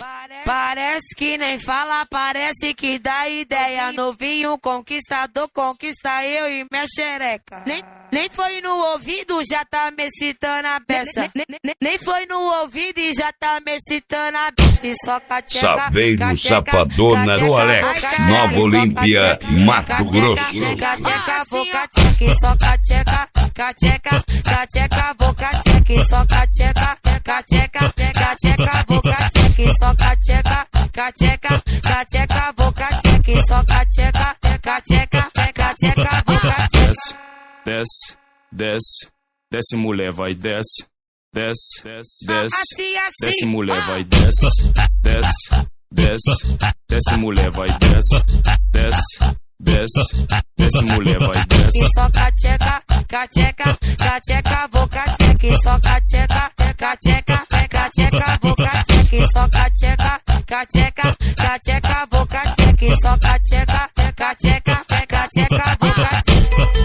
Parece que nem fala, parece que dá ideia. Novinho conquistador, conquista eu e minha xereca. Nem foi no ouvido, já tá me excitando a peça. Nem foi no ouvido e já tá me excitando a peça. Só cacheca, Saveiro Safadona do Alex, Nova Olímpia, Mato Grosso. Cacheca, vou cacheca, só cacheca, cacheca, cacheca, vou cacheca, só cacheca, cacheca, cacheca, vou cacheca, só cacheca, cacheca, cacheca, vou cacheca, só cacheca, cacheca, cacheca, vou cacheca. Desce, desce, desce mulher, vai, desce, desce, desce, desce mulher, vai, desce, desce, desce, desce mulher, vai, desce, desce, desce, desce mulher, vai, desce. Só cacheca, cacheca, cacheca, vou cacheca, só cacheca, cacheca, cacheca, vou cacheca, só cacheca, cacheca, cacheca, vou cacheca, só cacheca, cacheca, cacheca, vou cacheca.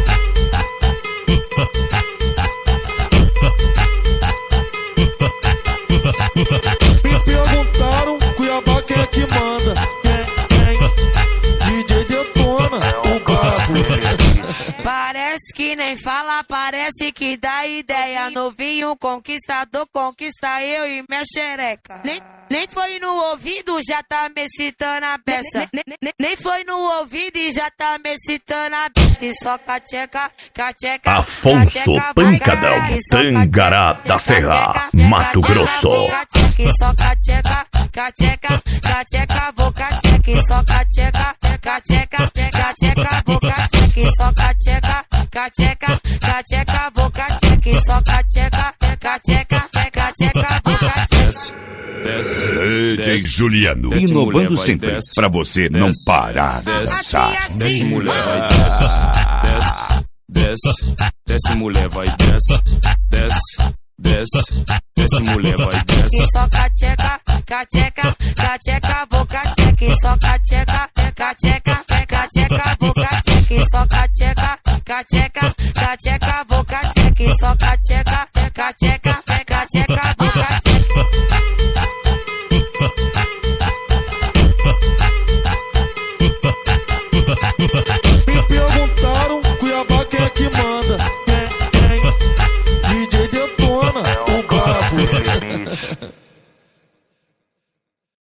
Me perguntaram, Cuiabá, quem é que manda? Quem? DJ Detona, o brabo. Parece que nem fala, parece que dá ideia. Novinho conquistador, conquista eu e minha xereca. Nem foi no ouvido, já tá me excitando a peça. Nem foi no ouvido e já tá me excitando a peça. Só cacheca, cacheca, Afonso Pancadão, Tangará da Serra, Mato Grosso. Só cacheca, cacheca, cacheca, vou cacheca, só cacheca, cacheca, cacheca, vou cacheca, só cacheca, cacheca, cacheca, vou cacheca, só cacheca, cacheca, cacheca, vou cacheca. DJ Juliano, inovando sempre pra você não parar de dançar. Desce mulher, vai, desce, desce, desce, desce mulher, vai, desce, desce, desce, desce mulher, vai, desce. Só cacheca, cacheca, cacheca, vou cacheca, só cacheca, cacheca, cacheca, vou cacheca, só cacheca, cacheca, cacheca, vou cacheca, só cacheca.